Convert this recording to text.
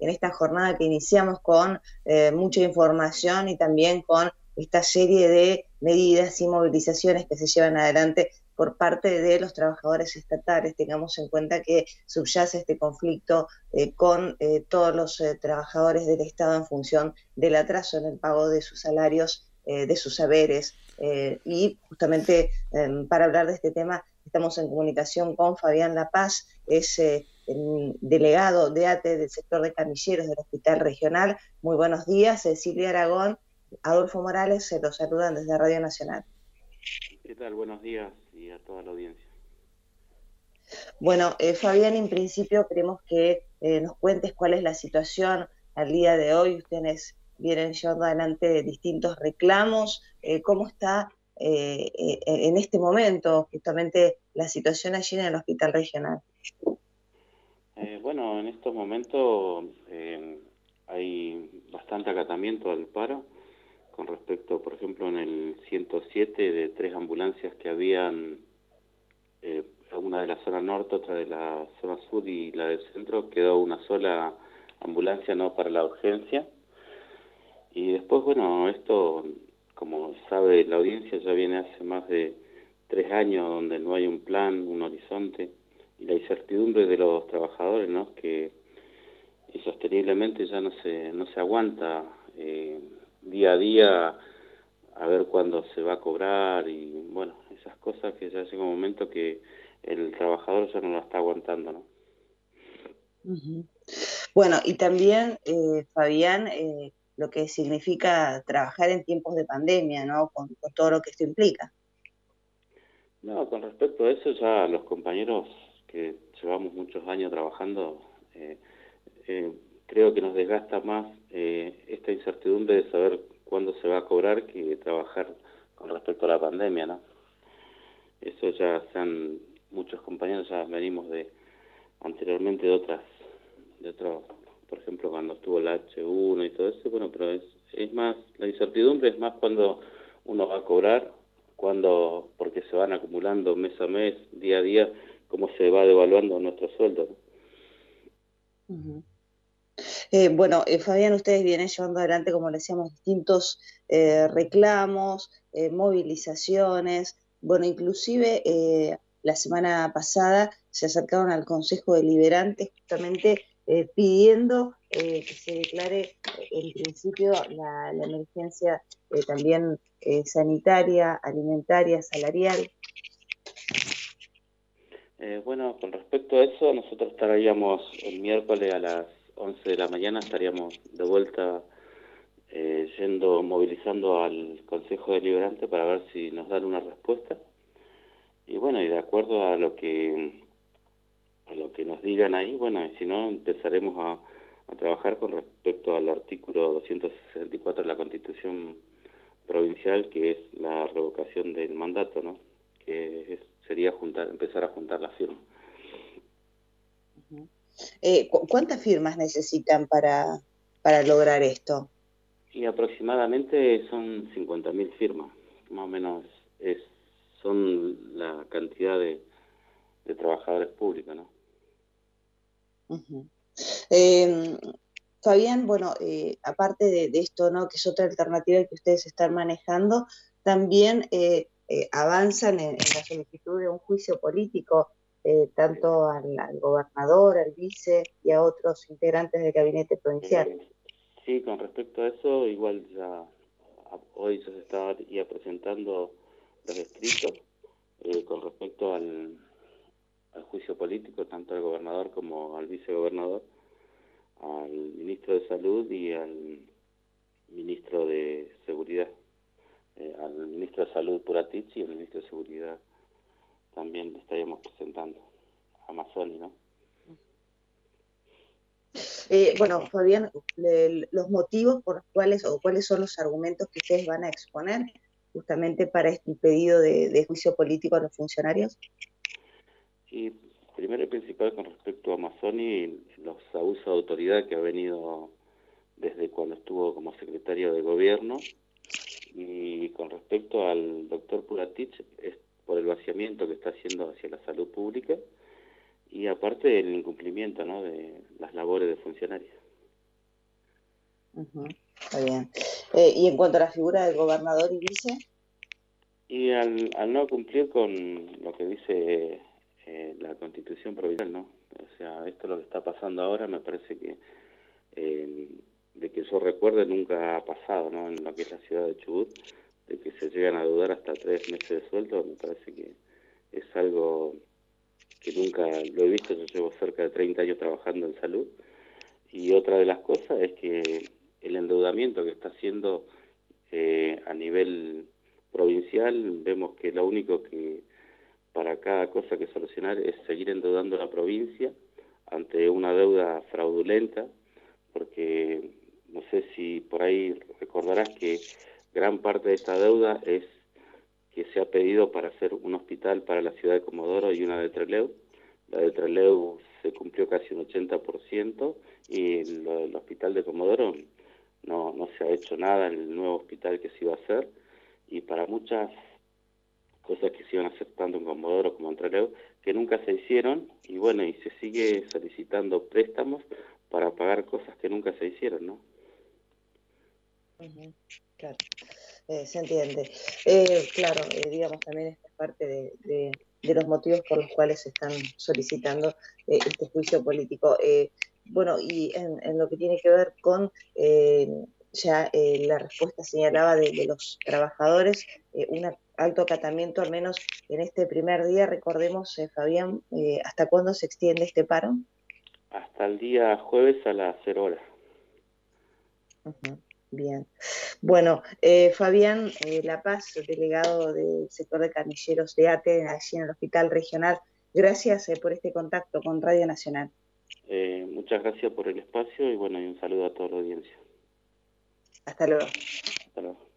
en esta jornada que iniciamos con mucha información y también con esta serie de medidas y movilizaciones que se llevan adelante por parte de los trabajadores estatales. Tengamos en cuenta que subyace este conflicto con todos los trabajadores del Estado en función del atraso en el pago de sus salarios, de sus saberes, y justamente para hablar de este tema estamos en comunicación con Fabián La Paz, es el delegado de ATE del sector de camilleros del Hospital Regional. Muy buenos días, Silvia Aragón, Adolfo Morales, se los saludan desde Radio Nacional. ¿Qué tal? Buenos días y a toda la audiencia. Bueno, Fabián, en principio queremos que nos cuentes cuál es la situación al día de hoy. Ustedes vienen llevando adelante distintos reclamos. ¿Cómo está en este momento justamente la situación allí en el Hospital Regional? Bueno, en estos momentos hay bastante acatamiento al paro con respecto, por ejemplo, en el 107 de 3 ambulancias que habían, una de la zona norte, otra de la zona sur y la del centro, quedó una sola ambulancia no para la urgencia. Y después, bueno, esto, como sabe la audiencia, ya viene hace más de 3 años donde no hay un plan, un horizonte, y la incertidumbre de los trabajadores, ¿no? Que insosteniblemente ya no se aguanta día a día a ver cuándo se va a cobrar y bueno, esas cosas que ya llega un momento que el trabajador ya no lo está aguantando, ¿no? Uh-huh. Bueno, y también, Fabián, lo que significa trabajar en tiempos de pandemia, ¿no? Con todo lo que esto implica. No, con respecto a eso, ya los compañeros que llevamos muchos años trabajando, eh, creo que nos desgasta más esta incertidumbre de saber cuándo se va a cobrar que trabajar con respecto a la pandemia, ¿no? Eso ya muchos compañeros ya venimos anteriormente de otros, por ejemplo, cuando estuvo la H1 y todo eso, bueno, pero es más, la incertidumbre es más cuando uno va a cobrar, porque se van acumulando mes a mes, día a día, cómo se va devaluando nuestro sueldo, ¿no? Uh-huh. Bueno, Fabián, ustedes vienen llevando adelante, como le decíamos, distintos reclamos, movilizaciones. Bueno, inclusive la semana pasada se acercaron al Consejo Deliberante justamente pidiendo que se declare en principio la emergencia también sanitaria, alimentaria, salarial. Bueno, con respecto a eso, nosotros estaríamos el miércoles a las 11 de la mañana, estaríamos de vuelta movilizando al Consejo Deliberante para ver si nos dan una respuesta. Y bueno, y de acuerdo a lo que nos digan ahí, bueno, y si no, empezaremos a trabajar con respecto al artículo 264 de la Constitución Provincial, que es la revocación del mandato, ¿no? Sería empezar a juntar las firmas. ¿Cuántas firmas necesitan para lograr esto? Y aproximadamente son 50.000 firmas, más o menos son la cantidad de trabajadores públicos, ¿no? Uh-huh. Fabián, bueno, aparte de esto, ¿no? Que es otra alternativa que ustedes están manejando, también avanzan en la solicitud de un juicio político, tanto al gobernador, al vice y a otros integrantes del gabinete provincial. Sí, con respecto a eso, igual hoy ya se está ya presentando los escritos con respecto al juicio político, tanto al gobernador como al vicegobernador, al ministro de Salud y al ministro de Seguridad, al ministro de Salud Puratich y al ministro de Seguridad también le estaríamos presentando a Mazzoni, ¿no? Bueno, Fabián, los motivos por los cuales o cuáles son los argumentos que ustedes van a exponer justamente para este pedido de juicio político a los funcionarios. Y primero y principal con respecto a Mazzoni, los abusos de autoridad que ha venido desde cuando estuvo como secretario de gobierno, y con respecto al doctor Puratich es por el vaciamiento que está haciendo hacia la salud pública y aparte del incumplimiento, ¿no?, de las labores de funcionarios. Ujú, está bien. Y en cuanto a la figura del gobernador y vice, Y al no cumplir con lo que dice la Constitución provincial, ¿no? O sea, esto es lo que está pasando ahora, me parece que eh, de que yo recuerde nunca ha pasado, ¿no? En lo que es la ciudad de Chubut, de que se llegan a dudar hasta 3 meses de sueldo, me parece que es algo que nunca lo he visto. Yo llevo cerca de 30 años trabajando en salud, y otra de las cosas es que el endeudamiento que está haciendo a nivel provincial, vemos que lo único que para cada cosa que solucionar es seguir endeudando a la provincia ante una deuda fraudulenta, porque no sé si por ahí recordarás que gran parte de esta deuda es que se ha pedido para hacer un hospital para la ciudad de Comodoro y una de Trelew. La de Trelew se cumplió casi un 80%, y lo del hospital de Comodoro no se ha hecho nada en el nuevo hospital que se iba a hacer, y para muchas cosas que se iban a hacer tanto en Comodoro como en Trelew, que nunca se hicieron, y bueno, y se sigue solicitando préstamos para pagar cosas que nunca se hicieron, ¿no? ujú, claro, se entiende. Claro, digamos, también esta es parte de los motivos por los cuales se están solicitando este juicio político. Bueno, y en lo que tiene que ver con ya la respuesta señalaba de los trabajadores, un alto acatamiento, al menos en este primer día. Recordemos, Fabián, ¿hasta cuándo se extiende este paro? Hasta el día jueves a las 0 horas. Ujú, bien. Bueno, Fabián La Paz, delegado del sector de camilleros de ATE, allí en el Hospital Regional, gracias por este contacto con Radio Nacional. Muchas gracias por el espacio, y bueno, y un saludo a toda la audiencia. Hasta luego. Hasta luego.